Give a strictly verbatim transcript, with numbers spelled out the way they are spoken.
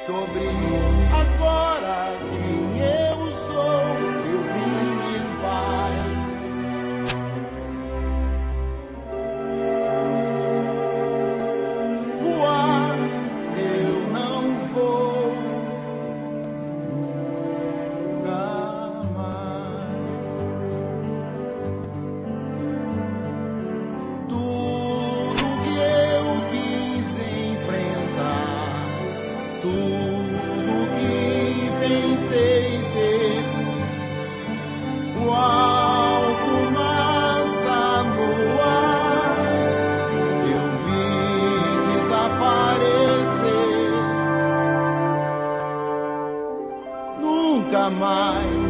Descobri agora quem eu sou, eu vim em paz. Voar eu não vou nunca mais. Tudo que eu quis enfrentar, tudo que pensei ser, qual fumaça no ar, eu vi desaparecer. Nunca mais